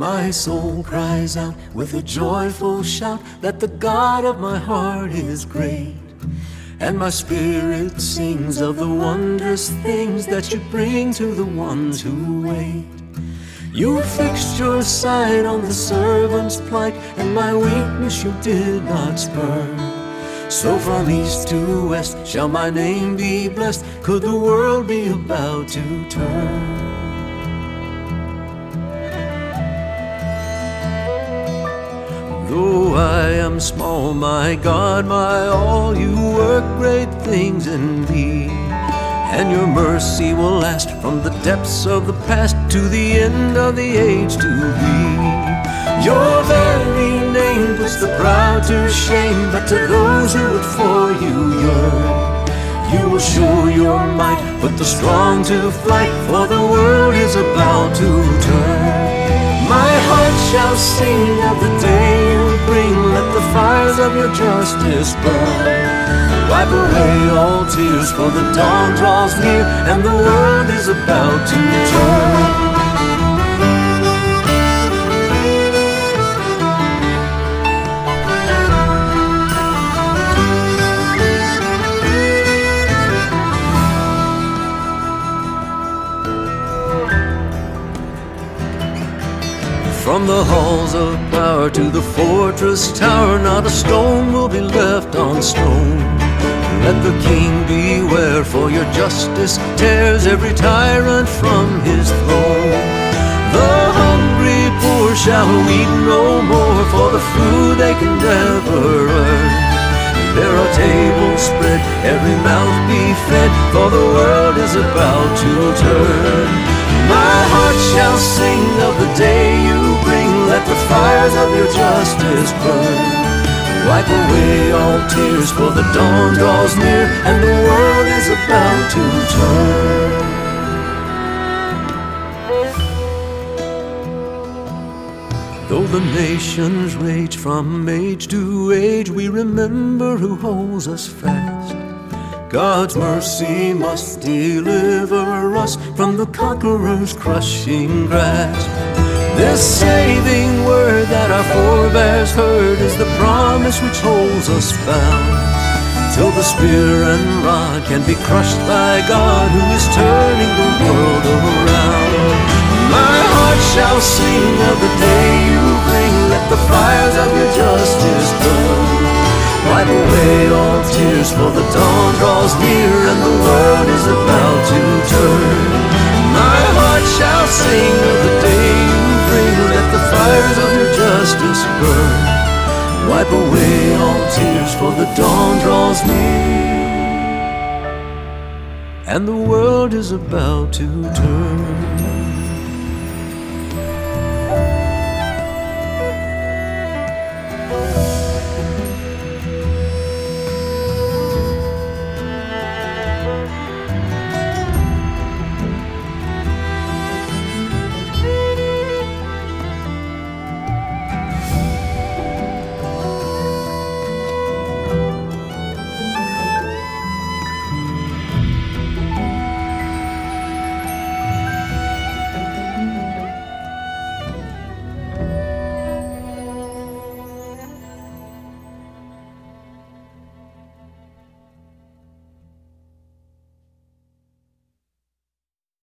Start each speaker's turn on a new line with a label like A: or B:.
A: My soul cries out with a joyful shout that the God of my heart is great. And my spirit sings of the wondrous things that you bring to the ones who wait. You fixed your sight on the servant's plight, and my weakness you did not spurn. So from east to west shall my name be blessed, could the world be about to turn. Though I am small, my God, my all, you work great things in me. And your mercy will last from the depths of the past to the end of the age to be. Your very name puts the proud to shame, but to those who would for you yearn, you will show your might, put the strong to flight, for the world is about to turn. My heart shall sing of the day you bring, let the fires of your justice burn. Wipe away all tears, for the dawn draws near, and the world is about to turn. From the halls of power to the fortress tower, not a stone will be left on stone. Let the king beware, for your justice tears every tyrant from his throne. The hungry poor shall weep no more for the food they can never earn. There are tables spread, every mouth be fed, for the world is about to turn. My heart shall sing of the day you bring, let the fires of your justice burn. Wipe away all tears, for the dawn draws near, and the world is about to turn. Though the nations rage from age to age, we remember who holds us fast. God's mercy must deliver us from the conqueror's crushing grasp. This saving word that our forebears heard is the promise which holds us bound, till the spear and rod can be crushed by God, who is turning the world around. My heart shall sing of the day you bring, let the fires of your justice burn. Wipe away all tears, for the dawn draws near, and the world is about to turn. My heart shall sing of the day you bring, let the fires of your justice burn. Wipe away all tears, for the dawn draws near, and the world is about to turn.